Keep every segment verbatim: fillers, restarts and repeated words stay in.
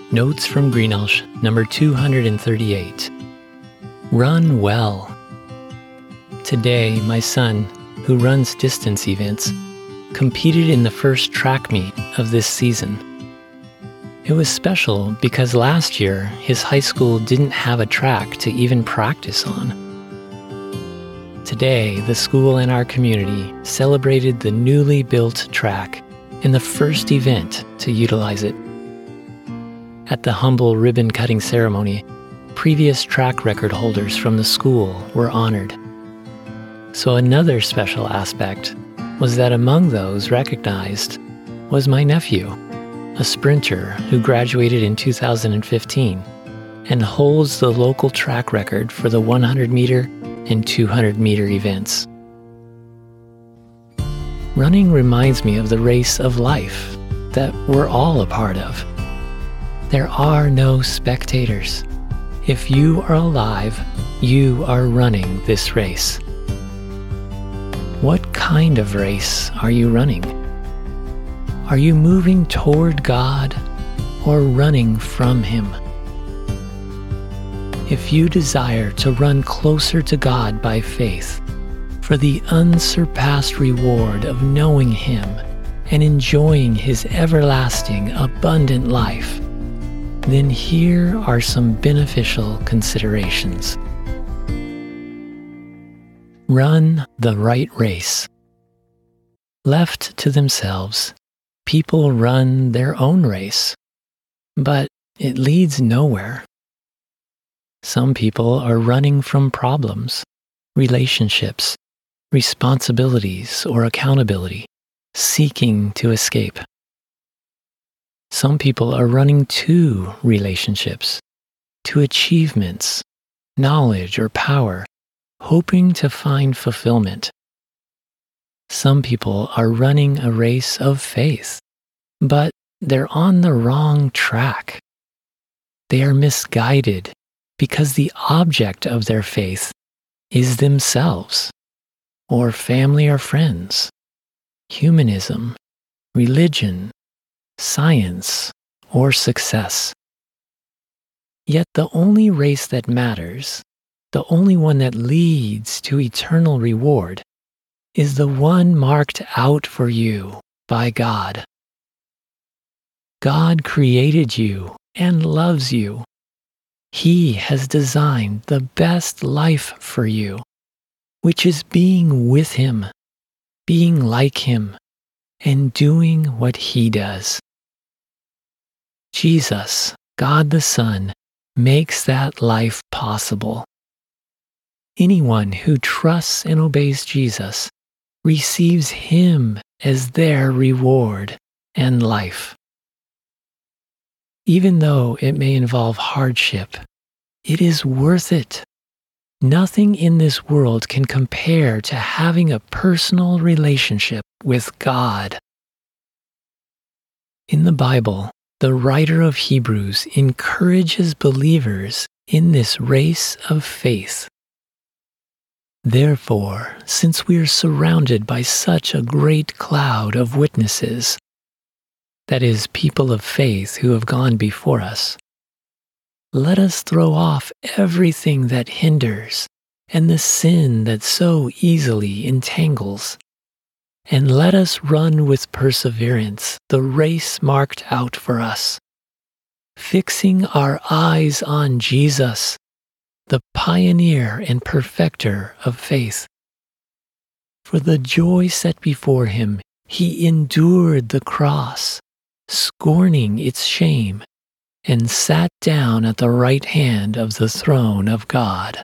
Notes from Greenelsh, number two hundred thirty-eight. Run well. Today, my son, who runs distance events, competed in the first track meet of this season. It was special because last year, his high school didn't have a track to even practice on. Today, the school and our community celebrated the newly built track in the first event to utilize it. At the humble ribbon-cutting ceremony, previous track record holders from the school were honored. So another special aspect was that among those recognized was my nephew, a sprinter who graduated in two thousand fifteen and holds the local track record for the one hundred meter and two hundred meter events. Running reminds me of the race of life that we're all a part of. There are no spectators. If you are alive, you are running this race. What kind of race are you running? Are you moving toward God or running from Him? If you desire to run closer to God by faith, for the unsurpassed reward of knowing Him and enjoying His everlasting, abundant life, then here are some beneficial considerations. Run the right race. Left to themselves, people run their own race, but it leads nowhere. Some people are running from problems, relationships, responsibilities, or accountability, seeking to escape. Some people are running to relationships, to achievements, knowledge, or power, hoping to find fulfillment. Some people are running a race of faith, but they're on the wrong track. They are misguided because the object of their faith is themselves, or family or friends, humanism, religion, science, or success. Yet the only race that matters, the only one that leads to eternal reward, is the one marked out for you by God. God created you and loves you. He has designed the best life for you, which is being with Him, being like Him, and doing what He does. Jesus, God the Son, makes that life possible. Anyone who trusts and obeys Jesus receives Him as their reward and life. Even though it may involve hardship, it is worth it. Nothing in this world can compare to having a personal relationship with God. In the Bible, the writer of Hebrews encourages believers in this race of faith. Therefore, since we are surrounded by such a great cloud of witnesses, that is, people of faith who have gone before us, let us throw off everything that hinders and the sin that so easily entangles, and let us run with perseverance the race marked out for us, fixing our eyes on Jesus, the pioneer and perfecter of faith. For the joy set before Him, He endured the cross, scorning its shame, and sat down at the right hand of the throne of God.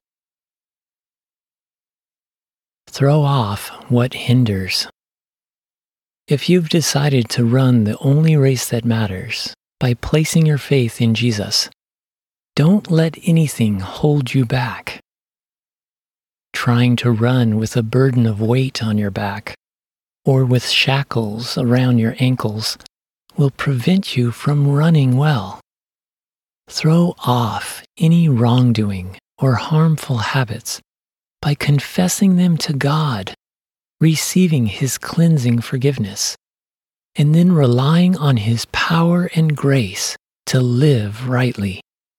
Throw off what hinders. If you've decided to run the only race that matters by placing your faith in Jesus, don't let anything hold you back. Trying to run with a burden of weight on your back or with shackles around your ankles will prevent you from running well. Throw off any wrongdoing or harmful habits by confessing them to God, receiving His cleansing forgiveness, and then relying on His power and grace to live rightly.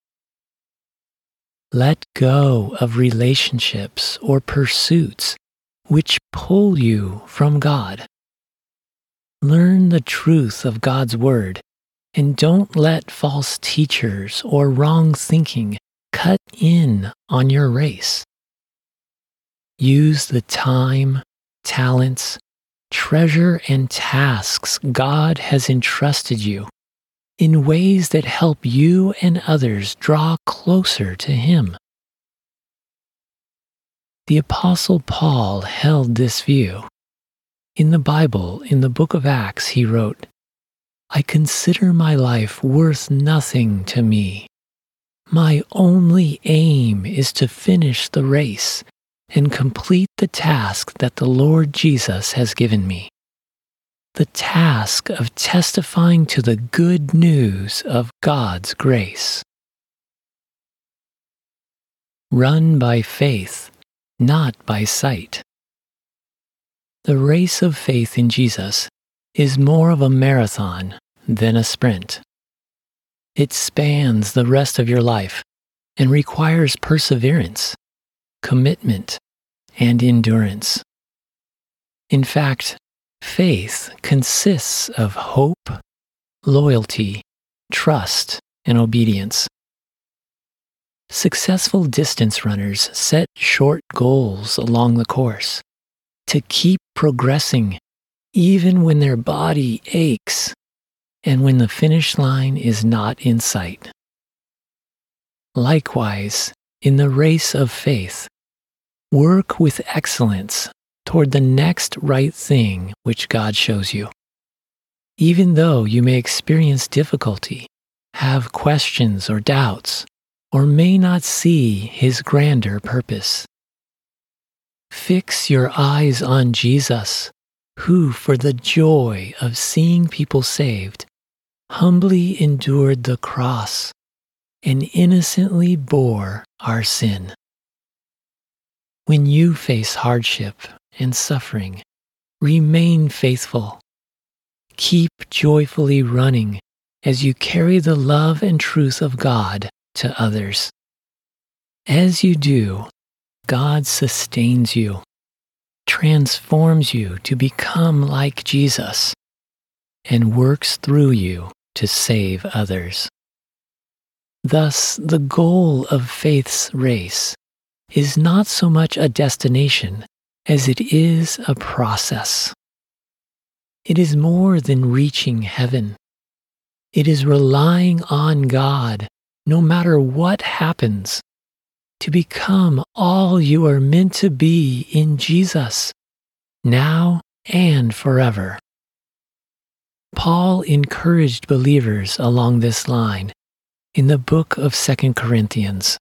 Let go of relationships or pursuits which pull you from God. Learn the truth of God's Word and don't let false teachers or wrong thinking cut in on your race. Use the time, talents, treasure, and tasks God has entrusted you in ways that help you and others draw closer to Him. The Apostle Paul held this view. In the Bible, in the book of Acts, he wrote, "I consider my life worth nothing to me. My only aim is to finish the race and complete the task that the Lord Jesus has given me. The task of testifying to the good news of God's grace." Run by faith, not by sight. The race of faith in Jesus is more of a marathon than a sprint. It spans the rest of your life and requires perseverance, commitment, and endurance. In fact, faith consists of hope, loyalty, trust, and obedience. Successful distance runners set short goals along the course to keep progressing even when their body aches and when the finish line is not in sight. Likewise, in the race of faith, work with excellence toward the next right thing which God shows you. Even though you may experience difficulty, have questions or doubts, or may not see His grander purpose. Fix your eyes on Jesus, who, for the joy of seeing people saved, humbly endured the cross and innocently bore our sin. When you face hardship and suffering, remain faithful. Keep joyfully running as you carry the love and truth of God to others. As you do, God sustains you, transforms you to become like Jesus, and works through you to save others. Thus, the goal of faith's race is not so much a destination as it is a process. It is more than reaching heaven. It is relying on God, no matter what happens, to become all you are meant to be in Jesus, now and forever. Paul encouraged believers along this line in the book of Second Corinthians.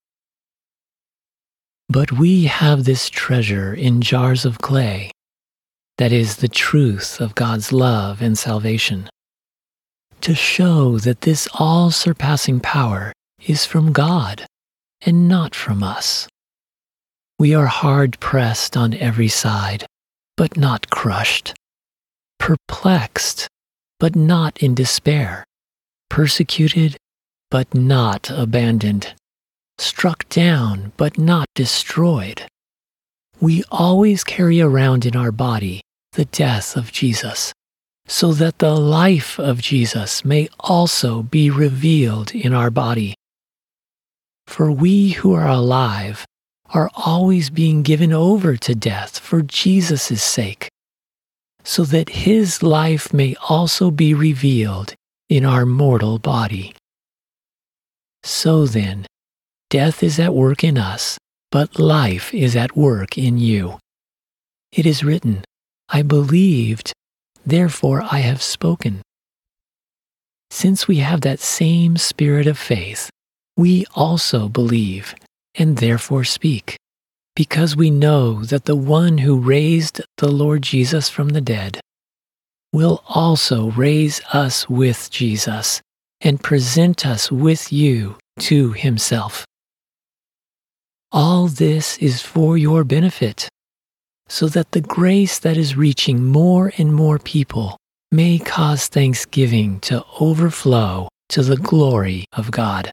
But we have this treasure in jars of clay, that is the truth of God's love and salvation, to show that this all-surpassing power is from God and not from us. We are hard-pressed on every side, but not crushed, perplexed, but not in despair, persecuted, but not abandoned, struck down, but not destroyed. We always carry around in our body the death of Jesus, so that the life of Jesus may also be revealed in our body. For we who are alive are always being given over to death for Jesus' sake, so that His life may also be revealed in our mortal body. So then, death is at work in us, but life is at work in you. It is written, "I believed, therefore I have spoken." Since we have that same spirit of faith, we also believe and therefore speak, because we know that the one who raised the Lord Jesus from the dead will also raise us with Jesus and present us with you to Himself. All this is for your benefit, so that the grace that is reaching more and more people may cause thanksgiving to overflow to the glory of God.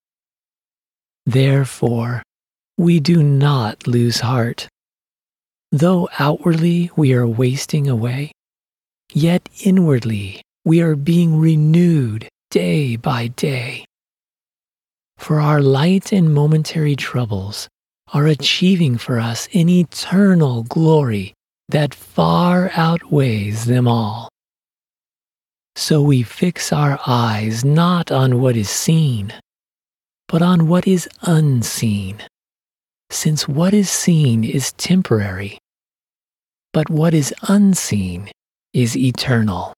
Therefore, we do not lose heart. Though outwardly we are wasting away, yet inwardly we are being renewed day by day. For our light and momentary troubles are achieving for us an eternal glory that far outweighs them all. So we fix our eyes not on what is seen, but on what is unseen, since what is seen is temporary, but what is unseen is eternal.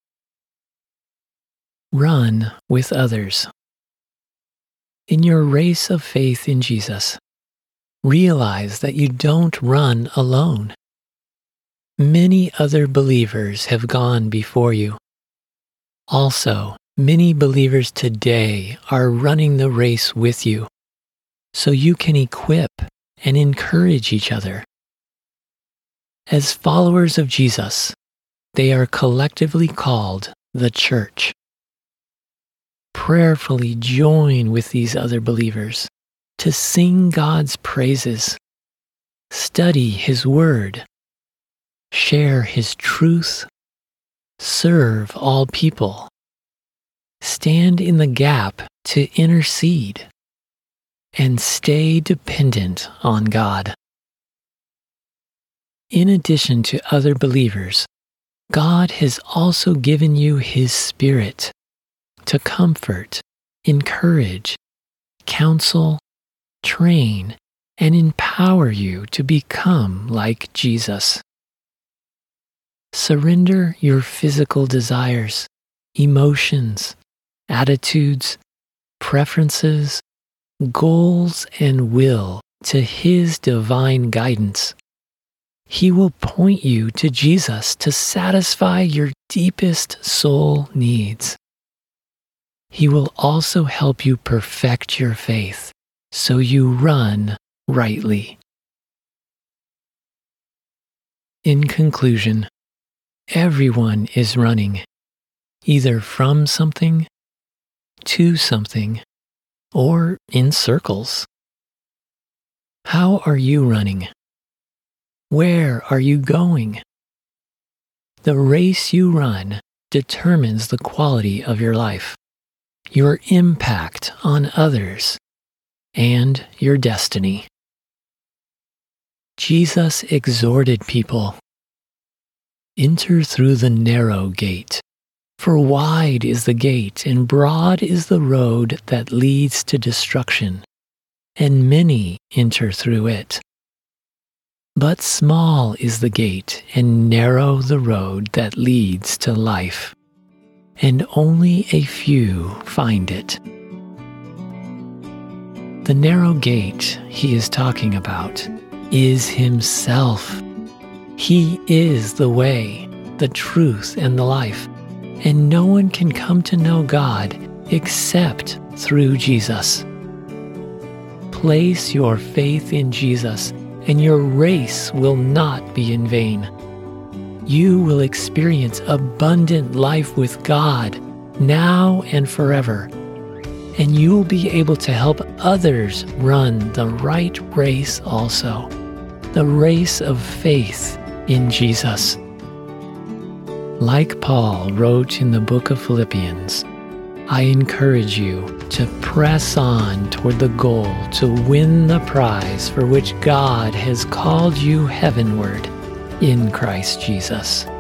Run with others. In your race of faith in Jesus, realize that you don't run alone. Many other believers have gone before you. Also, many believers today are running the race with you, so you can equip and encourage each other. As followers of Jesus, they are collectively called the church. Prayerfully join with these other believers to sing God's praises, study His Word, share His truth, serve all people, stand in the gap to intercede, and stay dependent on God. In addition to other believers, God has also given you His Spirit to comfort, encourage, counsel, train, and empower you to become like Jesus. Surrender your physical desires, emotions, attitudes, preferences, goals, and will to His divine guidance. He will point you to Jesus to satisfy your deepest soul needs. He will also help you perfect your faith so you run rightly. In conclusion, everyone is running, either from something, to something, or in circles. How are you running? Where are you going? The race you run determines the quality of your life, your impact on others, and your destiny. Jesus exhorted people, "Enter through the narrow gate, for wide is the gate and broad is the road that leads to destruction, and many enter through it. But small is the gate and narrow the road that leads to life, and only a few find it." The narrow gate he is talking about is Himself. He is the way, the truth, and the life, and no one can come to know God except through Jesus. Place your faith in Jesus, and your race will not be in vain. You will experience abundant life with God now and forever, and you will be able to help others run the right race also, the race of faith in Jesus. Like Paul wrote in the book of Philippians, I encourage you to press on toward the goal to win the prize for which God has called you heavenward in Christ Jesus.